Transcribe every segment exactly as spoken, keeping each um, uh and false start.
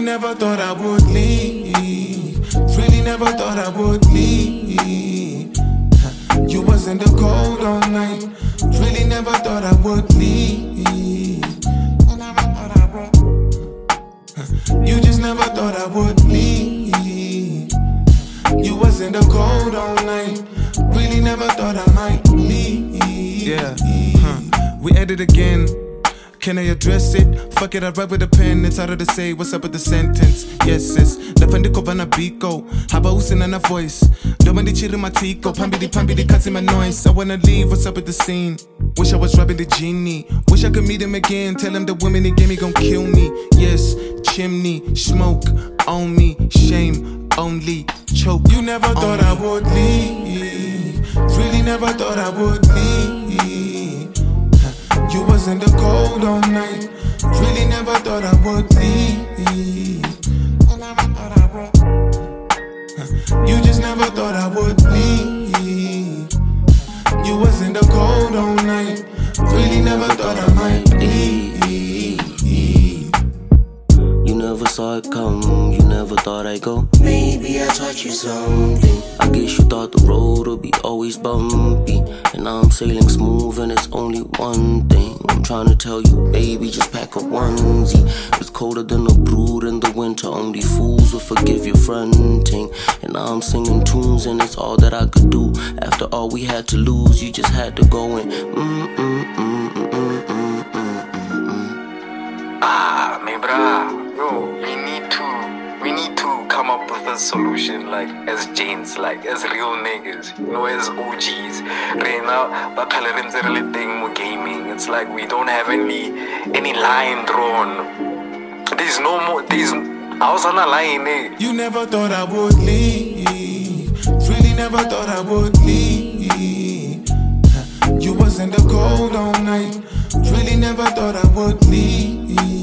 never thought I would leave. Really never thought I would leave. You was in the cold all night. Really never thought I would leave. I never thought I would. You just never thought I would leave. You was in the cold all night. Really never thought I might leave. Yeah, huh. We at it again. Can I address it? Fuck it, I write with a pen. It's harder to say what's up with the sentence. Yes, sis. Lafandiko vana biko. Haba usin na voice. Domandi chiri matiko. Pambidi pambidi kasi my noise. I wanna leave. What's up with the scene? Wish I was robbing the genie. Wish I could meet him again. Tell him the women he gave me gon' kill me. Yes, chimney, smoke on me. Shame only choke. You never thought I would leave. Really never thought I would leave. You was in the cold all night. Really never thought I would leave. I never thought I would. You just never thought I would leave. You was in the cold all night. Really never thought I might leave. You never saw it come. You never thought I'd go. Maybe I taught you something. I guess you thought the road would be always bumpy, and now I'm sailing smooth and it's only one thing I'm trying to tell you, baby, just pack a onesie. It's colder than a brood in the winter. Only fools will forgive your fronting. And now I'm singing tunes and it's all that I could do. After all we had to lose, you just had to go and mm mm mm mm mm mm mm mm. Ah, me bra, yo, we need to We need to come up with a solution, like as Janes, like as real niggas, you know, as O Gs. Right now, but thing gaming. It's like we don't have any any line drawn. There's no more. There's I was on a line. Eh? You never thought I would leave. Really never thought I would leave. You was in the cold all night. Really never thought I would leave.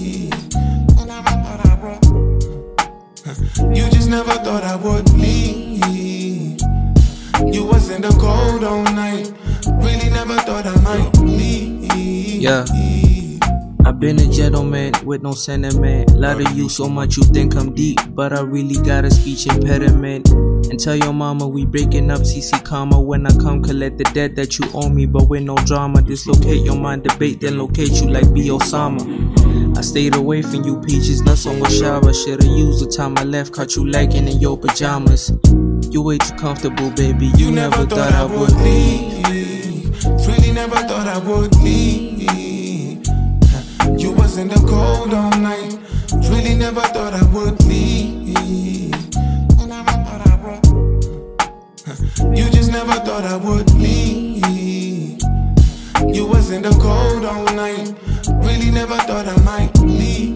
You just never thought I would leave. You was in the cold all night. Really never thought I might leave. Yeah, I've been a gentleman with no sentiment. Lot of you so much you think I'm deep, but I really got a speech impediment. And tell your mama we breaking up, C C comma. When I come collect the debt that you owe me, but with no drama. Dislocate your mind, debate, then locate you like B. Osama. I stayed away from you peaches, nuts on shower. Should've used the time I left, caught you lacking in your pajamas. You way too comfortable, baby, you, you never, never thought, thought I would leave. Really never thought I would leave. You was in the cold all night. Really never thought I would leave. I never thought I would. You just never thought I would leave. You was in the cold all night. Really never thought I might leave.